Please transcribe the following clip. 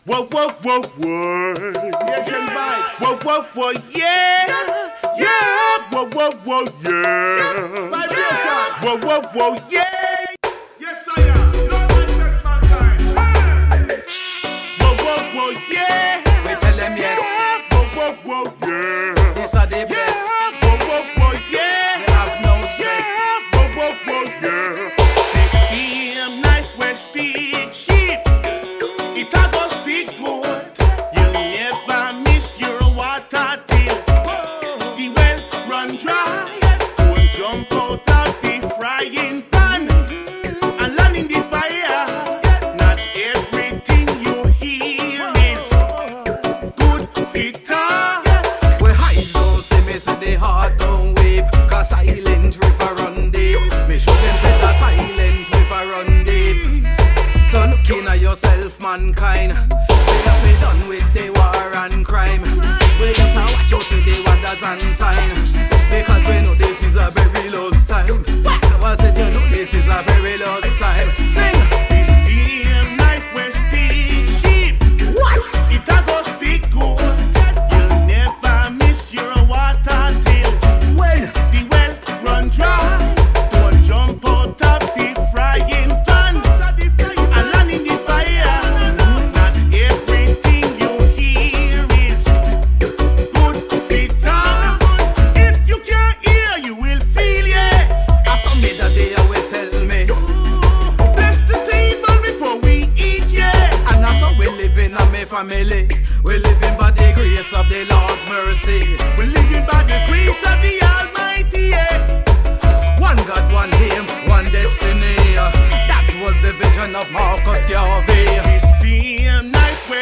Whoa, whoa, whoa, whoa. Yeah. Whoa, whoa, whoa, yeah. Yeah. Whoa, whoa, whoa, yeah. Vibration. Whoa, whoa, whoa, yeah. Yes, I am. Lord, myself, mankind. Whoa, whoa, whoa, yeah. We tell them yes. Whoa, whoa, whoa, yeah. These are the best. Whoa, whoa, whoa, yeah. We have no stress. Whoa, whoa, whoa, yeah. This team nice West Street sheep. It a go stick good. You'll never miss your water till the well run dry. Don't jump out of the frying pan and land in the fire. Not everything you hear is good Victor. We hide don't say me say the heart don't weep. Cause silent river run deep. Me show them say the silent river run deep. So look in at yourself, mankind. We have been done with the war and crime. We got to watch out for the wonders and sign. Because we know this is a very lost time. Was it you know this is a very lost time? Sing! This same knife West Street sheep. What? It a go stick good. You'll never miss your water till When? the well run dry. Don't jump out of the frying pan and land in the fire. Not everything you hear is good Victor. If you can't hear, you will feel, yeah. As some me that they always tell me. Bless the table before we eat, yeah. And that's how we living in my family. We living by the grace of the Lord's mercy. We living by the grace of the Almighty, yeah. One God, one aim, one destiny. That was the vision of Marcus Garvey. This same night